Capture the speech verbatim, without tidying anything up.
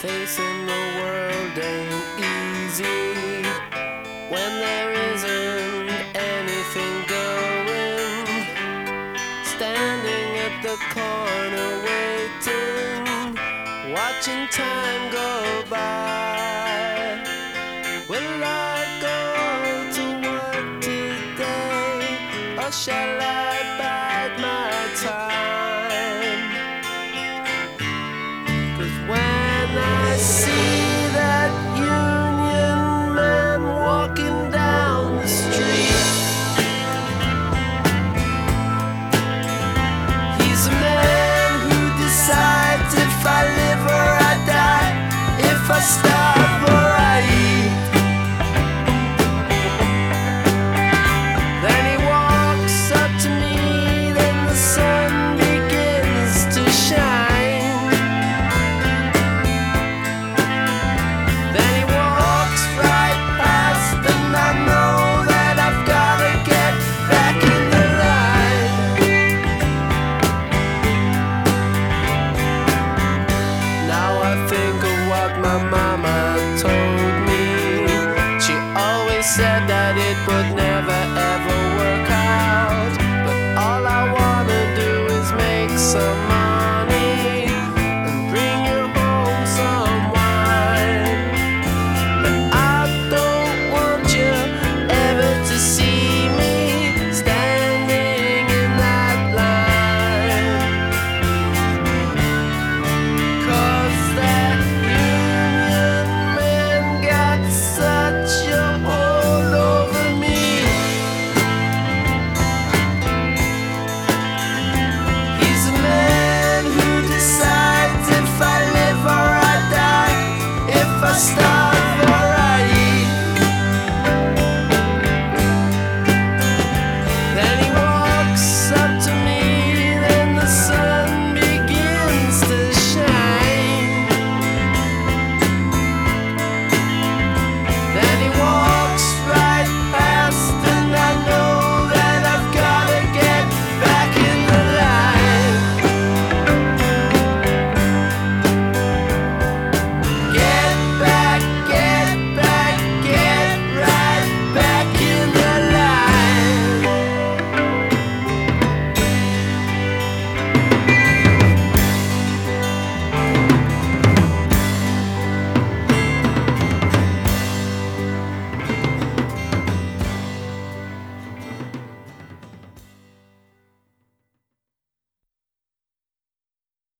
Facing the world ain't easy when there isn't anything going. Standing at the corner waiting, watching time go by. Will I go to work today, or shall I bide my time? 'Cause when I see